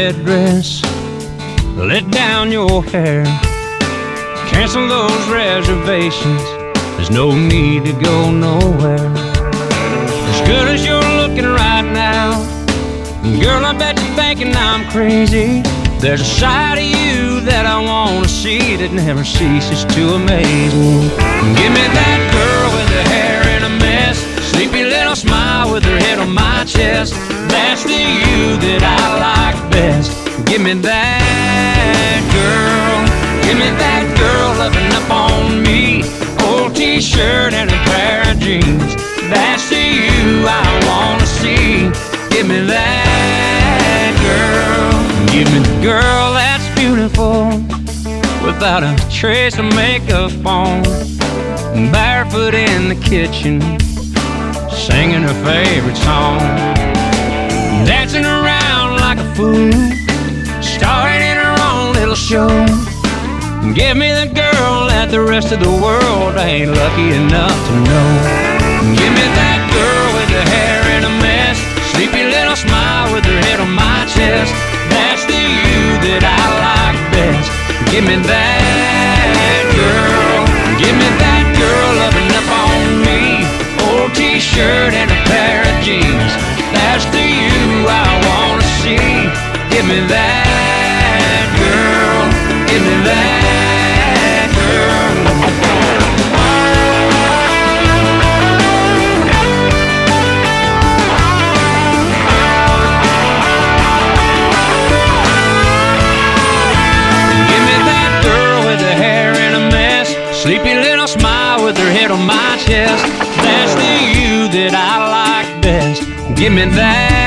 red dress, let down your hair, cancel those reservations. There's no need to go nowhere. As good as you're looking right now, girl, I bet you're thinking I'm crazy. There's a side of you that I wanna see that never ceases to amaze me. Give me that girl with her hair in a mess, sleepy little smile with her head on my chest. That's the you that I like best. Give me that girl. Give me that girl loving up on me. Old t-shirt and a pair of jeans. That's the you I wanna see. Give me that girl. Give me the girl that's beautiful, without a trace of makeup on, barefoot in the kitchen, singing her favorite song, dancing around like a fool, starring in her own little show. Give me the girl that the rest of the world ain't lucky enough to know. Give me that girl with her hair in a mess, sleepy little smile with her head on my chest. That's the you that I like best. Give me that girl. Give me that girl loving up on me. Old t-shirt and a pair of jeans. That's the you I wanna see. Give me that girl. Give me that girl. Sleepy little smile with her head on my chest. That's the you that I like best. Give me that